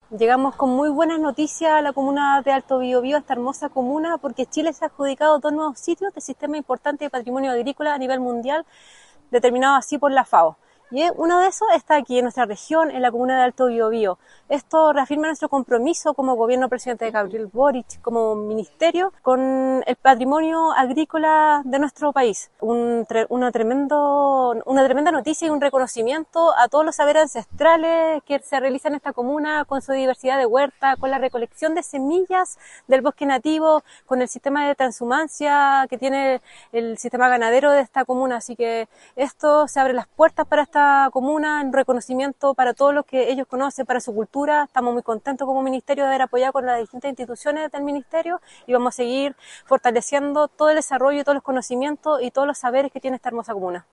Llegamos con muy buenas noticias a la comuna de Alto Biobío, esta hermosa comuna, porque Chile se ha adjudicado dos nuevos sitios de sistema importante de patrimonio agrícola a nivel mundial, determinado así por la FAO. Y uno de esos está aquí en nuestra región, en la comuna de Alto Biobío. Esto reafirma nuestro compromiso como gobierno presidente de Gabriel Boric, como ministerio, con el patrimonio agrícola de nuestro país. Una tremenda noticia y un reconocimiento a todos los saberes ancestrales que se realizan en esta comuna, con su diversidad de huerta, con la recolección de semillas del bosque nativo, con el sistema de transhumancia que tiene el sistema ganadero de esta comuna. Así que esto se abre las puertas para esta comuna, en reconocimiento para todo lo que ellos conocen, para su cultura. Estamos muy contentos como ministerio de haber apoyado con las distintas instituciones del ministerio y vamos a seguir fortaleciendo todo el desarrollo, todos los conocimientos y todos los saberes que tiene esta hermosa comuna.